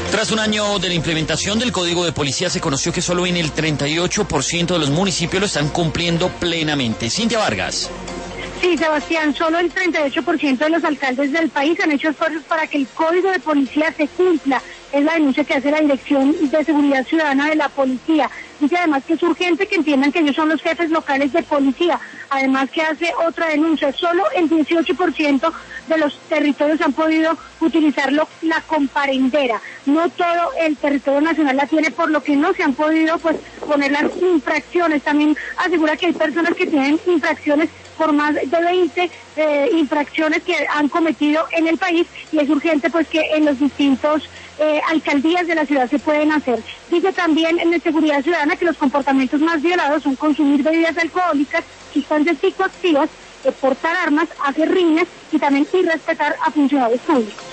Tras un año de la implementación del Código de Policía, se conoció que solo en el 38% de los municipios lo están cumpliendo plenamente. Cintia Vargas. Sí, Sebastián, solo el 38% de los alcaldes del país han hecho esfuerzos para que el Código de Policía se cumpla. Es la denuncia que hace la Dirección de Seguridad Ciudadana de la Policía. Dice además que es urgente que entiendan que ellos son los jefes locales de policía. Además que hace otra denuncia, solo el 18% de los territorios han podido utilizarlo la comparendera. No todo el territorio nacional la tiene, por lo que no se han podido poner las infracciones. También asegura que hay personas que tienen infracciones por más de 20 infracciones que han cometido en el país, y es urgente que en los distintos alcaldías de la ciudad se pueden hacer. Dice también en Seguridad Ciudadana que los comportamientos más violados son consumir bebidas alcohólicas, sustancias psicoactivas, portar armas, hacer riñas y también irrespetar a funcionarios públicos.